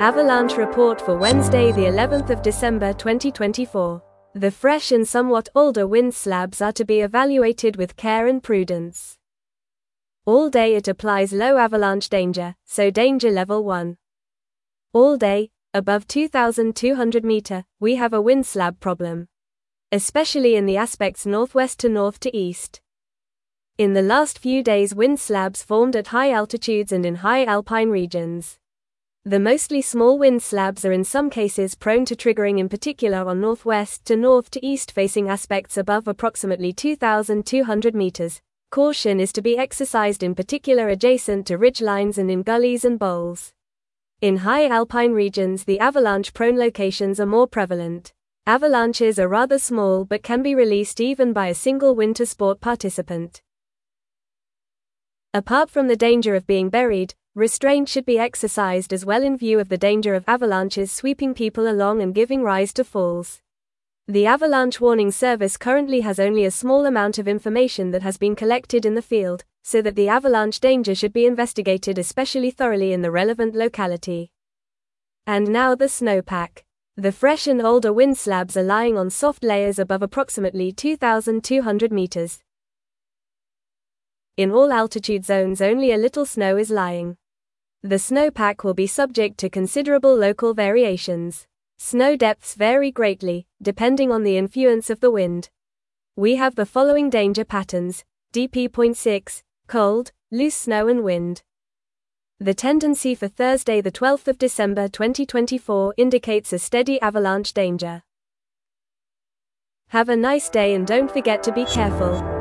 Avalanche report for Wednesday, the 11th of December 2024. The fresh and somewhat older wind slabs are to be evaluated with care and prudence. All day it applies low avalanche danger, so danger level 1. All day, above 2,200 meter, we have a wind slab problem, especially in the aspects northwest to north to east. In the last few days, wind slabs formed at high altitudes and in high alpine regions. The mostly small wind slabs are in some cases prone to triggering, in particular on northwest to north to east facing aspects above approximately 2,200 meters. Caution is to be exercised in particular adjacent to ridgelines and in gullies and bowls. In high alpine regions, the avalanche-prone locations are more prevalent. Avalanches are rather small but can be released even by a single winter sport participant. Apart from the danger of being buried, restraint should be exercised as well in view of the danger of avalanches sweeping people along and giving rise to falls. The Avalanche Warning Service currently has only a small amount of information that has been collected in the field, so that the avalanche danger should be investigated especially thoroughly in the relevant locality. And now the snowpack. The fresh and older wind slabs are lying on soft layers above approximately 2,200 meters. In all altitude zones only a little snow is lying. The snowpack will be subject to considerable local variations. Snow depths vary greatly, depending on the influence of the wind. We have the following danger patterns: DP.6, cold, loose snow and wind. The tendency for Thursday, the 12th of December 2024 indicates a steady avalanche danger. Have a nice day and don't forget to be careful.